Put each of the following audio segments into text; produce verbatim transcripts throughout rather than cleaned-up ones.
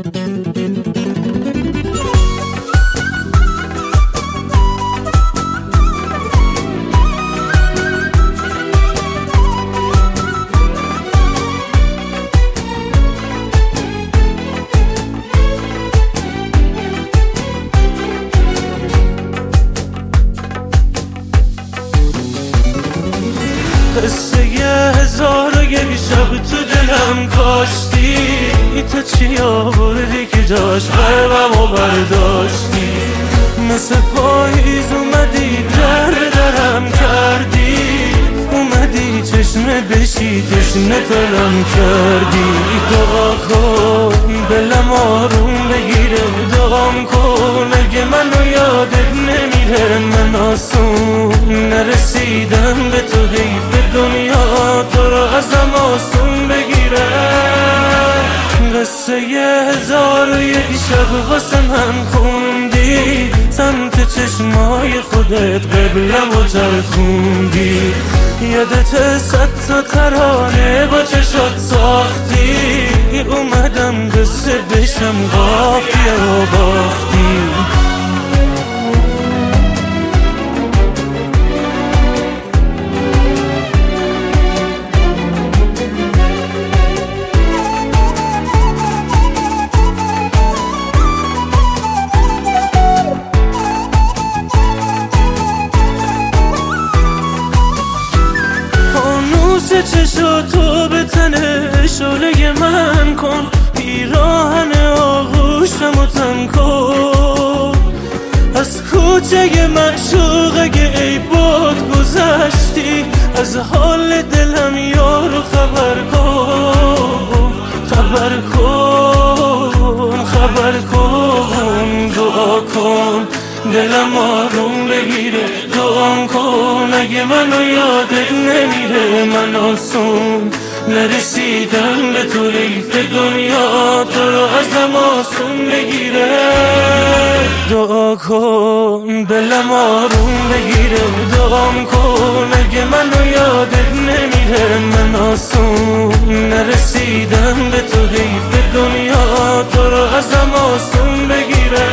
قصه یه هزار و یک شب تو دلم کاشتی، تو چی آوردی که جاش قلبمو برداشتی؟ مثل پاییز اومدی در درم کردی، اومدی چشمه بشی تشنه ترم کردی. دعا کن دلم آروم بگیره، دعام کن اگه منو یادت نمیره. من آسون نرسیدم به تو، حیف دنیا تو رو ازم آسون بگیره. قصه یه هزار و یک شب واسه من خوندی، سمت چشمای خودت قبلم و چرخوندی. یادت صد تا ترانه با چشات ساختی، اومدم قصه بشم قافیه و باختی. چشاتو به تنه شعله من کن، پیراهن آغوشمو تن کن. از کوچه معشوق اگه ای باد گذشتی، از حال دلم یارو خبر کن. خبر کن خبر کن دعا کن دلم آروم بگیره. دعام کن اگه منو یادت نمیره. من آسون نرسیدم به تو، حیف دنیا تو رو ازم آسون بگیره. دعا کن دلم آروم بگیره، دعام کن اگه منو یادت نمیره. من آسون نرسیدم به تو، حیف دنیا تو رو ازم آسون بگیره.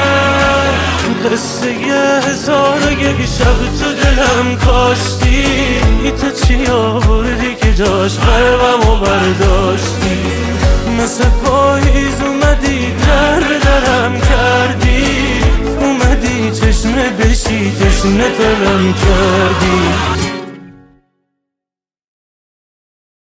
قصه یه هزار و یک شب تو دلم کاشتی، تو چی آوردی که جاش قلبمو برداشتی؟ مثل پاییز اومدی در درم کردی، اومدی چشمه بشی تشنه ترم کردی.